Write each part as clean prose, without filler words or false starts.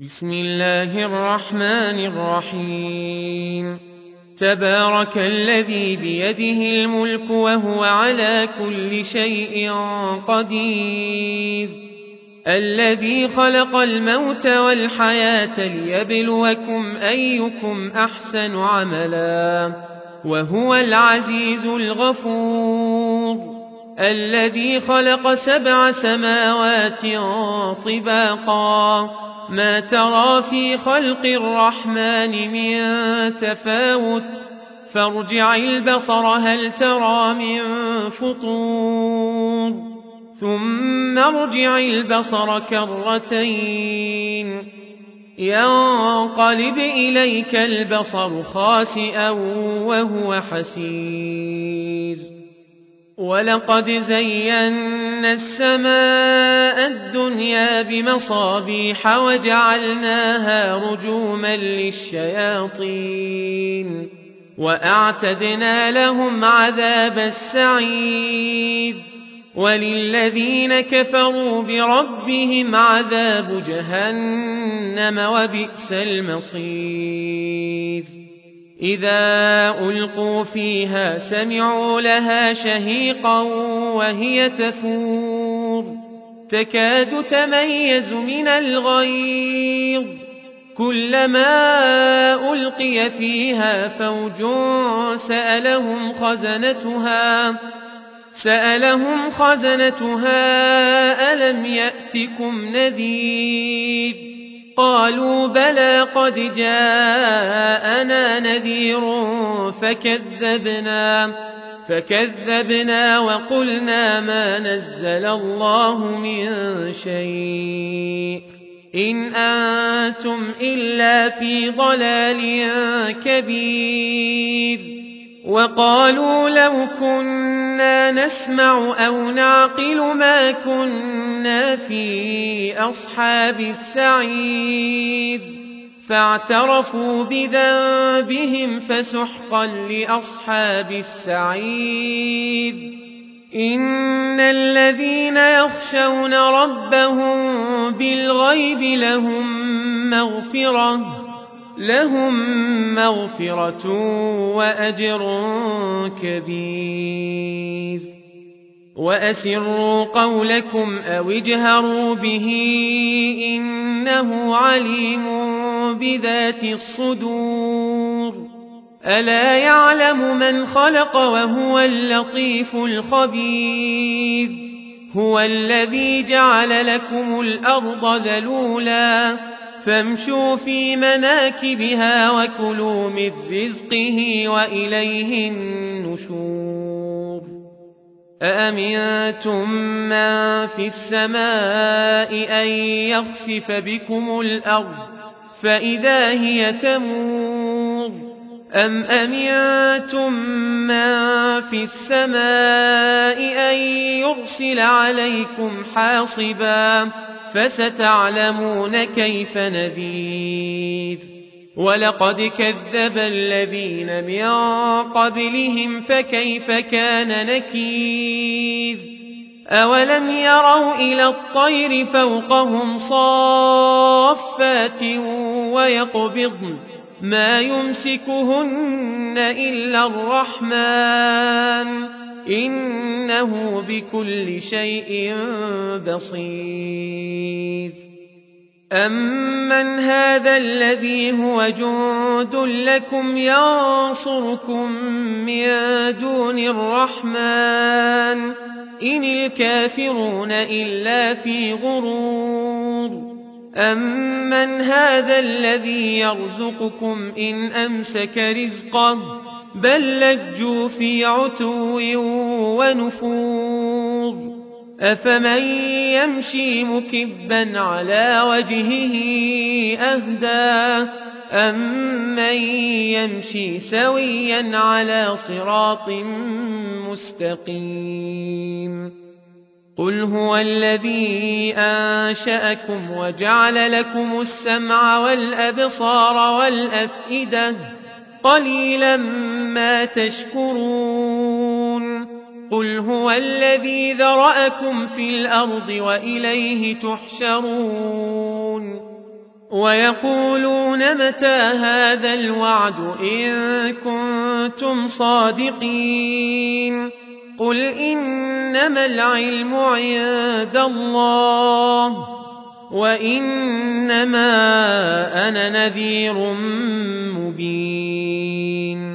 بسم الله الرحمن الرحيم. تبارك الذي بيده الملك وهو على كل شيء قدير، الذي خلق الموت والحياة ليبلوكم أيكم أحسن عملا وهو العزيز الغفور، الذي خلق 7 سماوات طباقا ما ترى في خلق الرحمن من تفاوت فارجع البصر هل ترى من فطور ثم ارجع البصر كرتين ينقلب إليك البصر خاسئا وهو حسير. ولقد زينا السماء الدنيا بمصابيح وجعلناها رجوما للشياطين وأعتدنا لهم عذاب السعير. وللذين كفروا بربهم عذاب جهنم وبئس المصير. إذا ألقوا فيها سمعوا لها شهيقا وهي تفور تكاد تميز من الغيظ كلما ألقي فيها فوج سألهم خزنتها ألم يأتكم نذير قالوا بلى قد جاءنا نذير فكذبنا وقلنا ما نزل الله من شيء إن أنتم إلا في ضلال كبير. وقالوا لو كنا نسمع أو نعقل ما كنا في أصحاب السعير فاعترفوا بذنبهم فسحقا لأصحاب السعير. إن الذين يخشون ربهم بالغيب لهم مغفرة وأجر كبير. وأسروا قولكم أو اجهروا به إنه عليم بذات الصدور. ألا يعلم من خلق وهو اللطيف الخبير. هو الذي جعل لكم الأرض ذلولا فامشوا في مناكبها وكلوا من رزقه وإليه النشور. أأمنتم من في السماء أن يخسف بكم الأرض فإذا هي تمور أم أمنتم من في السماء أن يرسل عليكم حاصبا فستعلمون كيف نذير. ولقد كذب الذين من قبلهم فكيف كان نكير. أولم يروا إلى الطير فوقهم صافات ويقبضن ما يمسكهن إلا الرحمن إنه بكل شيء بصير. أمن هذا الذي هو جند لكم ينصركم من دون الرحمن إن الكافرون إلا في غرور. أمن هذا الذي يرزقكم إن أمسك رزقه بل لجوا في عتو ونفور. أفمن يمشي مكبا على وجهه أهدى أمن يمشي سويا على صراط مستقيم. قل هو الذي أنشأكم وجعل لكم السمع والأبصار والأفئدة قليلا ما تشكرون. قل هو الذي ذرأكم في الأرض وإليه تحشرون. ويقولون متى هذا الوعد إن كنتم صادقين قل إنما العلم عند الله وإنما أنا نذير مبين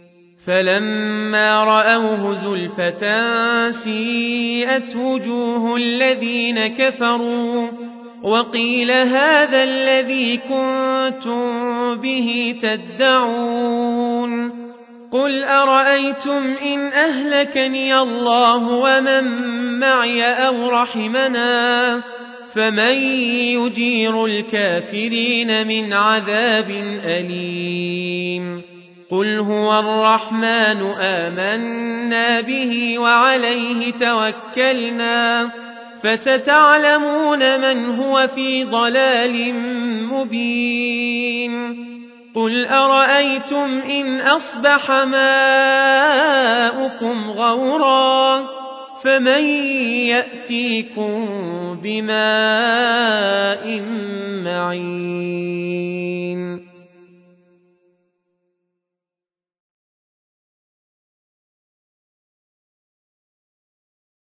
فلما رأوه زلفة سيئت وجوه الذين كفروا وقيل هذا الذي كنتم به تدعون قل أرأيتم إن أهلكني الله ومن معي أو رحمنا فمن يجير الكافرين من عذاب أليم قل هو الرحمن آمنا به وعليه توكلنا فستعلمون من هو في ضلال مبين قل أرأيتم إن أصبح ماؤكم غورا فمن يأتيكم بماء معين